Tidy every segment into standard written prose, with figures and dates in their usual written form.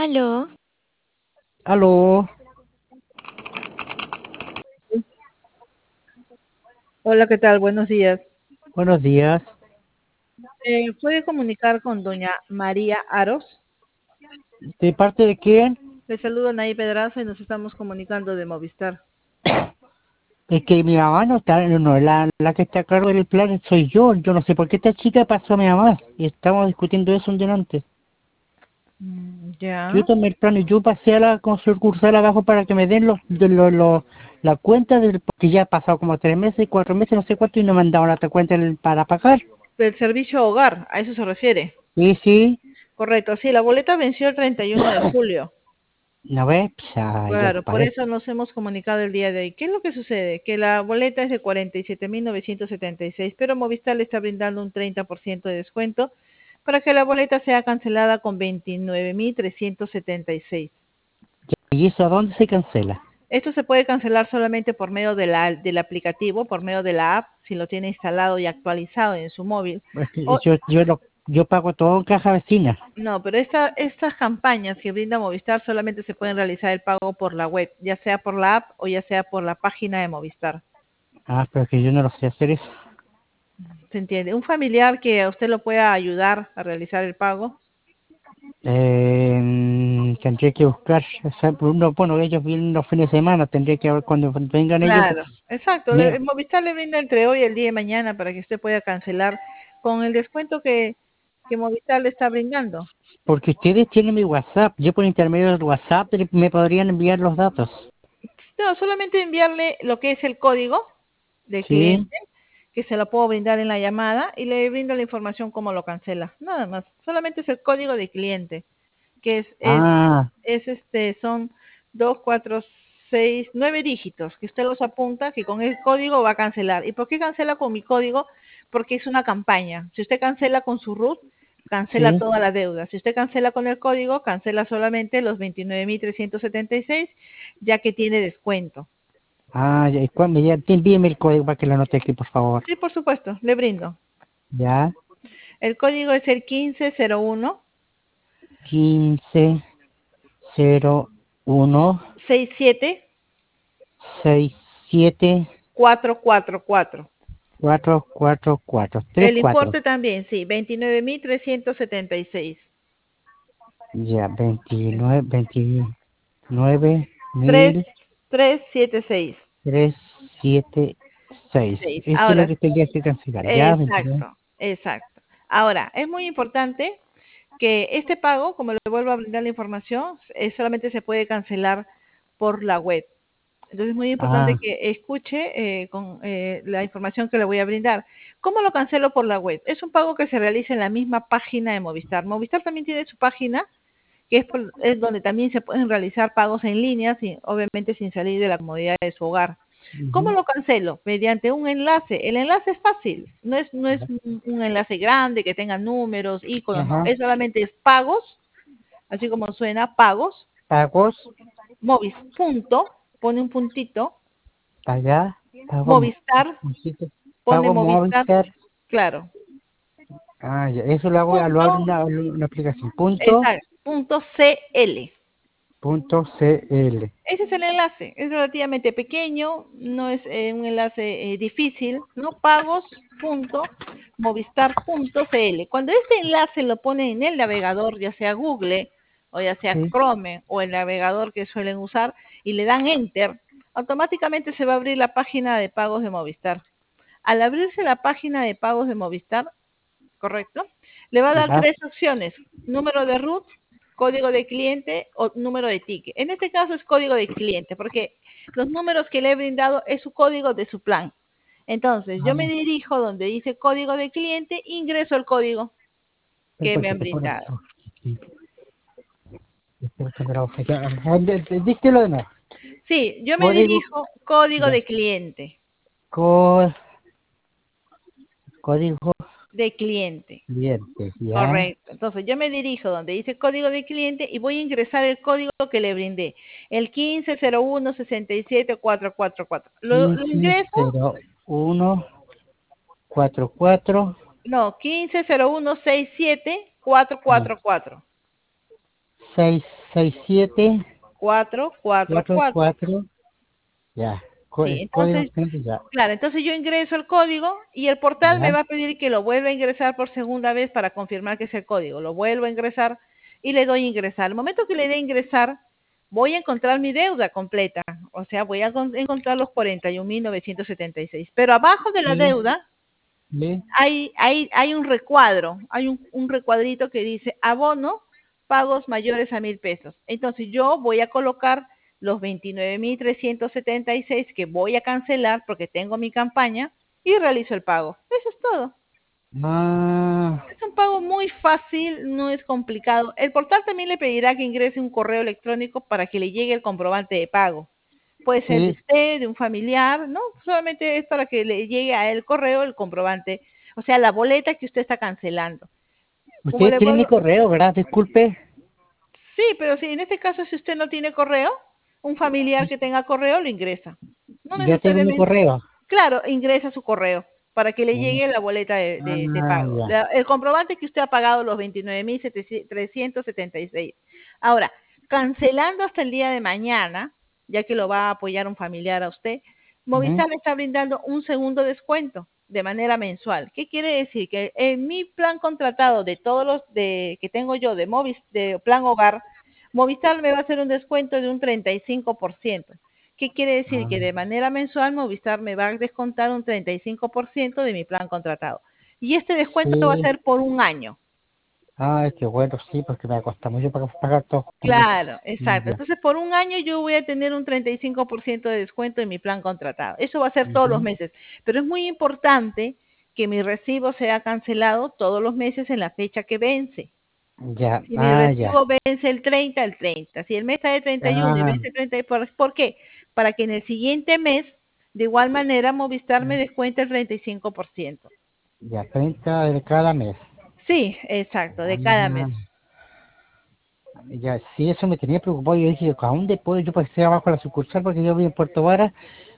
Aló, Aló, Hola, ¿qué tal? Buenos días. buenos días. ¿Puede comunicar con doña María Aros? ¿De parte de quién? Le saludo Nay Pedraza y nos estamos comunicando de Movistar. Es que mi mamá no está, no, la que está a cargo del plan soy yo. Yo no sé por qué esta chica pasó a mi mamá. Y estamos discutiendo eso un día antes. Yo Ya. tomé el plan y yo pasé a la sucursal abajo para que me den la cuenta, porque ya ha pasado como 3 meses, 4 meses, no sé cuánto, y no me han dado la cuenta para pagar. Del servicio hogar, a eso se refiere. Sí, sí. Correcto, sí, la boleta venció el 31 de julio. ¿No ves? Ya Claro, por parece. eso nos hemos comunicado el día de hoy. ¿Qué es lo que sucede? Que la boleta es de 47.976, pero Movistar le está brindando un 30% de descuento para que la boleta sea cancelada con 29.376. ¿Y eso a dónde se cancela? Esto se puede cancelar solamente por medio del aplicativo, por medio de la app, si lo tiene instalado y actualizado en su móvil. Es que O, yo pago todo en caja vecina. no, pero estas campañas que brinda Movistar solamente se pueden realizar el pago por la web, ya sea por la app o ya sea por la página de Movistar. Ah, pero es que yo no lo sé hacer eso. ¿Se entiende? Un familiar que a usted lo pueda ayudar a realizar el pago. Tendría que buscar, o sea, bueno, ellos vienen los fines de semana, tendría que ver cuando vengan ellos, Claro, exacto. me- Movistar le brinda entre hoy y el día de mañana para que usted pueda cancelar con el descuento que Movistar le está brindando. porque ustedes tienen mi WhatsApp, yo por intermedio del WhatsApp me podrían enviar los datos. No, solamente enviarle lo que es el código del ¿Sí? cliente, que se lo puedo brindar en la llamada y le brindo la información cómo lo cancela. Nada más. Solamente es el código de cliente, que Ah, son 2, 4, 6, 9 dígitos, que usted los apunta, que con el código va a cancelar. ¿Y por qué cancela con mi código? Porque es una campaña. Si usted cancela con su RUT, cancela sí. toda la deuda. Si usted cancela con el código, cancela solamente los 29.376, ya que tiene descuento. Ah, ya, y cuando ya, envíeme el código para que lo anote aquí, por favor. Sí, por supuesto, le brindo. Ya, El código es el 1501 1501 67 67 444. 444 El 34. importe también, sí, 29.376. Ya, 29 3, mil 376. 376. 6. Eso es lo Ahora, que tendría que cancelar. Ya, 29. exacto, exacto. Ahora, es muy importante que este pago, como le vuelvo a brindar la información, solamente se puede cancelar por la web. Entonces es muy importante Ah, que escuche con la información que le voy a brindar. ¿Cómo lo cancelo por la web? Es un pago que se realiza en la misma página de Movistar. Movistar también tiene su página, que es donde también se pueden realizar pagos en línea, obviamente sin salir de la comodidad de su hogar. ¿Cómo ujú. lo cancelo? Mediante un enlace. El enlace es fácil, no es un enlace grande que tenga números, iconos, no. Ajá. Es solamente es pagos, así como suena, pagos, Pagos, Movis, punto, pone un puntito, allá, Movistar, pone pago Movistar, Movistar. claro, Ah, ya, eso lo punto, abro en una aplicación. exacto, punto CL. Punto CL. Ese es el enlace, es relativamente pequeño, no es un enlace difícil, ¿no? Pagos.movistar.cl. Cuando este enlace lo ponen en el navegador, ya sea Google o ya sea Sí. Chrome o el navegador que suelen usar, y le dan Enter, automáticamente se va a abrir la página de pagos de Movistar. Al abrirse la página de pagos de Movistar, ¿correcto? Le va a dar Ya. tres opciones: número de root, código de cliente o número de ticket. En este caso es código de cliente, porque los números que le he brindado es su código de su plan. Entonces, yo me Ah, dirijo donde dice código de cliente, ingreso el código que me han perfecto, por brindado. eso. Sí, estoy buscando la hoja. Ya, díctelo de nuevo. Sí, yo me Código, dirijo código ya. de cliente, Co- código de cliente. cliente, ya. Correcto. Entonces yo me dirijo donde dice código de cliente y voy a ingresar el código que le brindé, el 1501 67444. Lo ingreso, 150144. no, 1501 67444. 67 4 444. 4. Ya. Sí, El código entonces, ya. claro, entonces yo ingreso el código y el portal me Ya. va a pedir que lo vuelva a ingresar por segunda vez para confirmar que es el código. Lo vuelvo a ingresar y le doy ingresar. Al momento que le dé ingresar, voy a encontrar mi deuda completa. O sea, voy a encontrar los 41.976. Pero abajo de la Sí. deuda Sí. hay un recuadro, hay un recuadrito que dice abono, pagos mayores a 1.000 pesos. Entonces yo voy a colocar los 29.376 que voy a cancelar porque tengo mi campaña y realizo el pago. Eso es todo. Ah, Es un pago muy fácil, no es complicado. El portal también le pedirá que ingrese un correo electrónico para que le llegue el comprobante de pago. Puede ser de sí. usted, de un familiar, ¿no? Solamente es para que le llegue a él correo el comprobante, o sea, la boleta que usted está cancelando. Como Usted le tiene mi vuelvo, correo, ¿verdad? Disculpe. sí, pero si en este caso si usted no tiene correo, un familiar que tenga correo lo ingresa. No Ya tengo mi necesariamente, correo. claro, ingresa su correo para que le Mm. llegue la boleta de Ah, pago. ya. El comprobante que usted ha pagado los 29.376. Ahora, cancelando hasta el día de mañana, ya que lo va a apoyar un familiar a usted, Ujú. Movistar le está brindando un segundo descuento de manera mensual. ¿Qué quiere decir? Que en mi plan contratado de todos los que tengo yo de plan hogar, Movistar me va a hacer un descuento de un 35%. ¿Qué quiere decir? Ah, Que de manera mensual Movistar me va a descontar un 35% de mi plan contratado. Y este descuento va a sí. ser por un año. Ah, qué bueno, sí, porque me cuesta mucho pagar todo junto. Claro, exacto. Ya. Entonces, por un año yo voy a tener un 35% de descuento en mi plan contratado. Eso va a ser todos los Ujú. meses. Pero es muy importante que mi recibo sea cancelado todos los meses en la fecha que vence. Ya. Si mi Ah, ya. recibo vence el 30. Si el mes está de 31 y Ah, vence el 30, ¿por qué? Para que en el siguiente mes, de igual manera, Movistar me descuente el 35%. ya, 30 de cada mes. Sí, exacto, de cada mes. Ah, ya, sí, eso me tenía preocupado. Yo dije, ¿a dónde puedo yo pasar abajo a la sucursal? Porque yo vivo en Puerto Vara.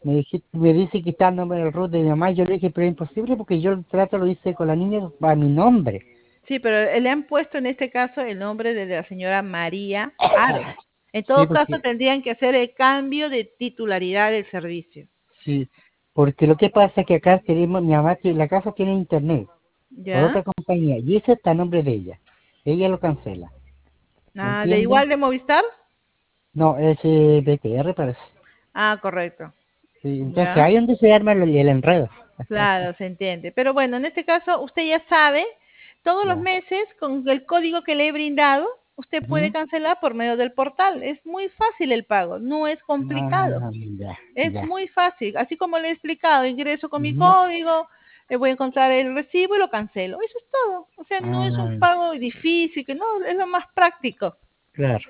Me dice que está el nombre del root de mi mamá. Y yo le dije, pero es imposible porque yo el trato lo hice con la niña a mi nombre. Sí, pero le han puesto en este caso el nombre de la señora María Aro. En Sí, todo caso, porque, tendrían que hacer el cambio de titularidad del servicio. sí, porque lo que pasa es que acá tenemos, mi mamá, la casa tiene internet por ¿Ya? otra compañía y ese está a nombre de ella. Ella lo cancela. ¿Me Ah, ¿de entiendes? igual de Movistar? No, es BTR parece. Ah, correcto. Sí, entonces ¿Ya? ahí es donde se arma el enredo. Claro, se entiende. Pero bueno, en este caso, usted ya sabe, todos los Ya. meses, con el código que le he brindado, usted puede Ujú. cancelar por medio del portal. Es muy fácil el pago, no es complicado. Ah, ya, Es ya. muy fácil. Así como le he explicado, ingreso con mi Ujú. código, voy a encontrar el recibo y lo cancelo. Eso es todo. O sea, no es un Ah, pago difícil, que no, es lo más práctico. claro.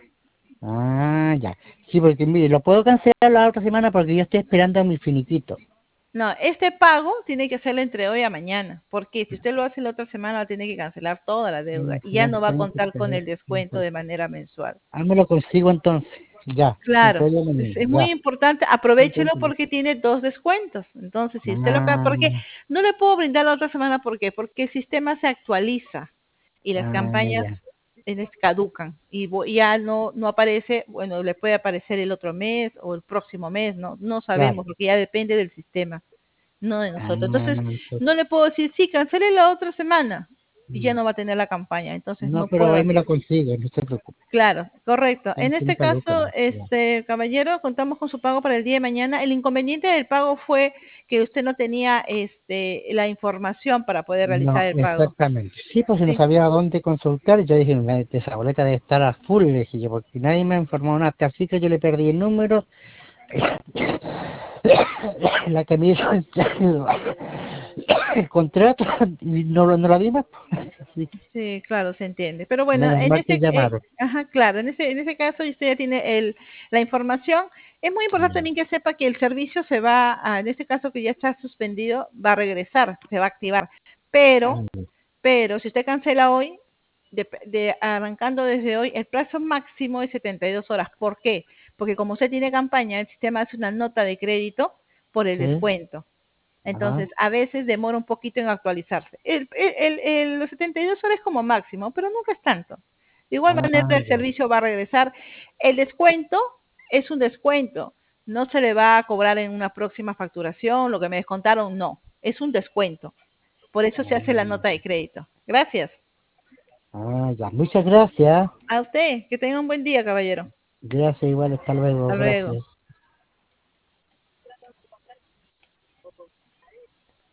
Ah, ya. Sí, porque mire, lo puedo cancelar la otra semana porque yo estoy esperando a mi finiquito. No, este pago tiene que hacerlo entre hoy a mañana, porque si usted lo hace la otra semana, va a tener que cancelar toda la deuda y ya Ya, no va a tengo que contar con esperar. el descuento de manera mensual. Ah, me lo consigo entonces. Ya, sin Claro, problema es ninguno. muy Ya. importante, aprovechelo porque tiene dos descuentos. Entonces, si usted Ah, porque no le puedo brindar la otra semana, ¿por qué? Porque el sistema se actualiza y las campañas ya. caducan y ya no aparece, bueno, le puede aparecer el otro mes o el próximo mes, no Claro. sabemos porque ya depende del sistema, no de Ah, nosotros. Entonces, entonces, no le puedo decir, sí, cancele la otra semana y ya mm. no va a tener la campaña, entonces No, no pero puedo ahí me hacer. lo consigo, no se preocupe. Claro, correcto. En Que no este caduca, caso, no. Ya. caballero, contamos con su pago para el día de mañana. El inconveniente del pago fue que usted no tenía la información para poder realizar No, el pago. exactamente. Sí, pues si no Sí, sabía dónde consultar, yo dije, esa boleta debe estar a full, le dije yo, porque nadie me ha informado nada. Así que yo le perdí el número. La que me hizo el contrato y no la vi más. Sí, sí, claro, se entiende. Pero bueno, menos mal que llamaron. ajá, claro, en ese caso usted ya tiene la información. Es muy importante Ya. también que sepa que el servicio en este caso que ya está suspendido, va a regresar, se va a activar. Pero Ah, Pero si usted cancela hoy, arrancando desde hoy, el plazo máximo es 72 horas. ¿Por qué? Porque como usted tiene campaña, el sistema hace una nota de crédito por el sí, descuento. ajá, Entonces, a veces demora un poquito en actualizarse. Los 72 horas es como máximo, pero nunca es tanto. De igual manera, Ah, el ya. servicio va a regresar. El descuento es un descuento. No se le va a cobrar en una próxima facturación, lo que me descontaron, no. Es un descuento. Por eso se hace la nota de crédito. Gracias. Ya. Muchas gracias. A usted, que tenga un buen día, caballero. Gracias igual, hasta luego, Hasta luego. gracias.